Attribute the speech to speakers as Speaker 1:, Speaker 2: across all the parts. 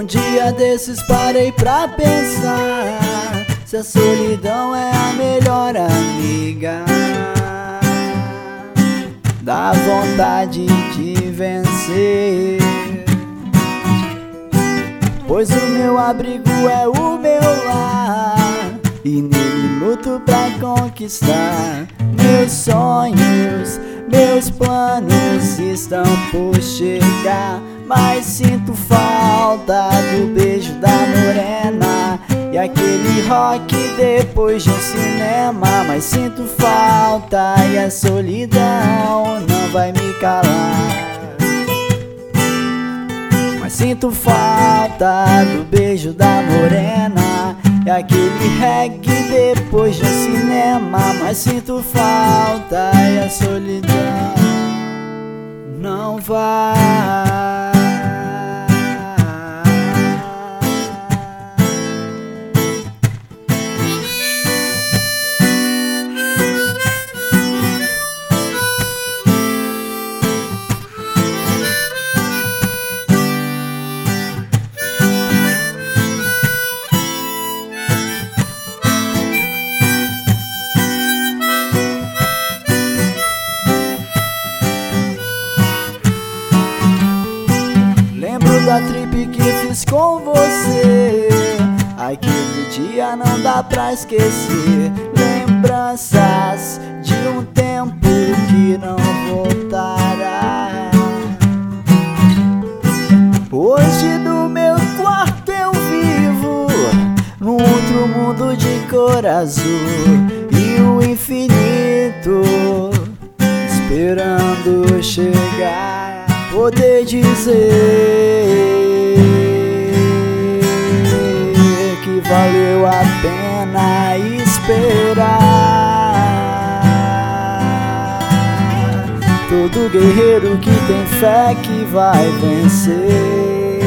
Speaker 1: dia desses parei pra pensar se a solidão é a melhor amiga. Dá vontade de vencer, pois o meu abrigo é o meu lar, e nele luto pra conquistar meus sonhos. Meus planos estão por chegar, mas sinto falta do beijo da morena e aquele rock depois de um cinema. Mas sinto falta e a solidão não vai me calar. Mas sinto falta do beijo da morena e aquele reggae depois de um cinema. Mas sinto falta e a solidão não vai. Da trip que fiz com você, aquele dia não dá pra esquecer. Lembranças de um tempo que não voltará. Hoje no meu quarto eu vivo num outro mundo de cor azul, e o infinito esperando chegar, poder dizer que valeu a pena esperar. Todo guerreiro que tem fé que vai vencer,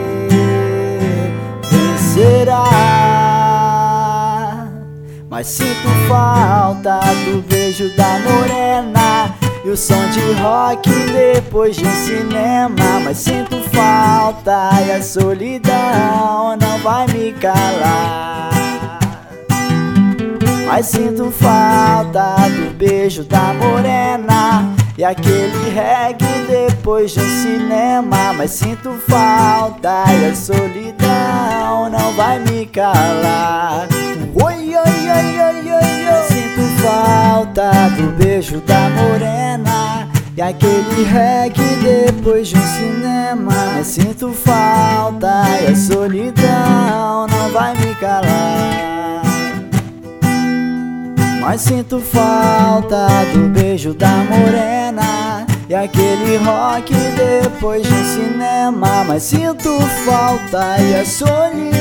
Speaker 1: vencerá. Mas sinto falta do beijo da morena e o som de rock depois de um cinema. Mas sinto falta e a solidão não vai me calar. Mas sinto falta do beijo da morena e aquele reggae depois de um cinema. Mas sinto falta e a solidão não vai me calar. Oi, oi, oi, oi, oi, oi. Sinto falta do beijo da morena e aquele reggae depois de um cinema. Mas sinto falta e a solidão não vai me calar. Mas sinto falta do beijo da morena e aquele rock depois de um cinema. Mas sinto falta e a solidão